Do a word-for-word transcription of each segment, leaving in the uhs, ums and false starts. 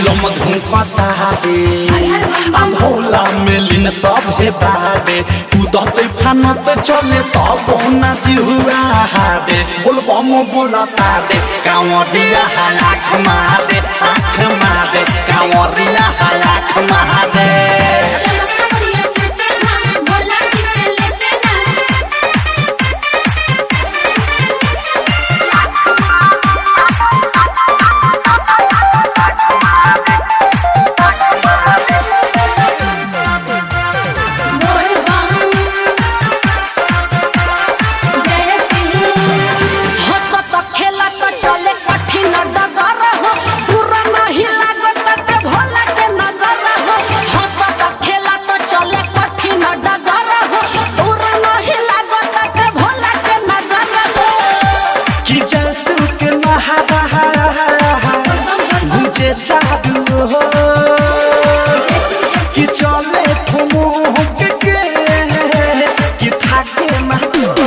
चिलम धुपता दे आ भोला मेलिन सब हे बादे उदते फानत चले तब ना जिहुआ दे बोल बम बोलता दे कांवरिया लाख मारे आँख मारे कांवरिया लाख मारे जादू हो कि चले ठुमुक के कि थाके ना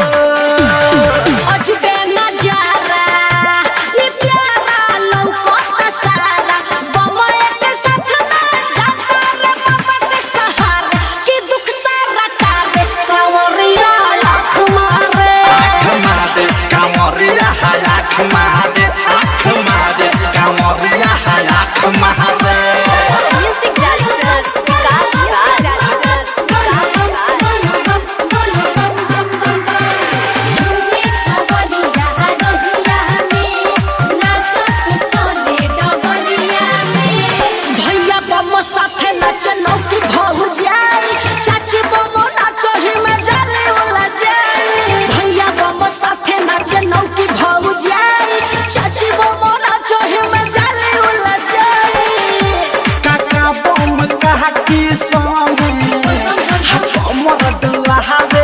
अजबे नजारा ये प्यारा लौकता सारा बमए के साथ में जाता रे बाबा के सहारा कि दुख सारा काटे कांवरिया लाख मारे आँख मारे कांवरिया लाख मारे आँख मारे कांवरिया लाख मारे म्यूजिक डायरेक्टर विकास भैया बम साथे नचनो की भौ जाई चाची बम नाचो ही में जाले वाला जाई भैया बम साथे नचनो की भौ जाई चाची बम नाचो ही में जाले वाला जाई काका बम कहा की संगे हमर डलावे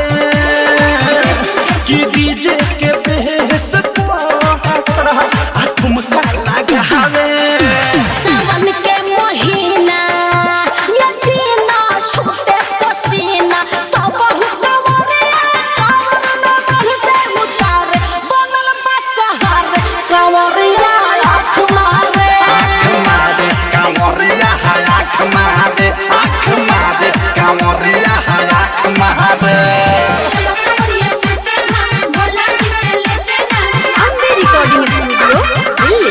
कि डीजे के बेस पर आ ठुमका लगावे सावन के महीना ये दीना छूटे पसीना तो बहुत कांवरिया कांवर नगल से उतारे बनल बा कहर कांवरिया लाख मारे आँख मारे कांवरिया लाख मारे आँख मारे कांवरिया लाख मारे अम्बे रिकॉर्डिंग स्टूडियो दिल्ली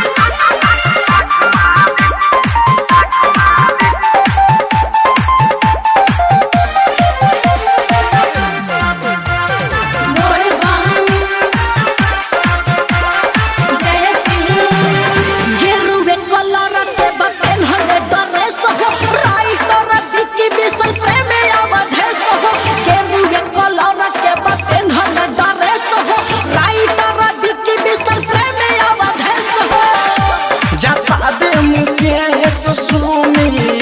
गेरुवे कलर के बटन हले ड्रेस हो राइटर बिकी बिसल प्रेम अवधेश हो गेरुवे कलर के बटन हले ड्रेस हो राइटर बिकी बिसल प्रेम अवधेश हो जाता दे मुकेश सुनी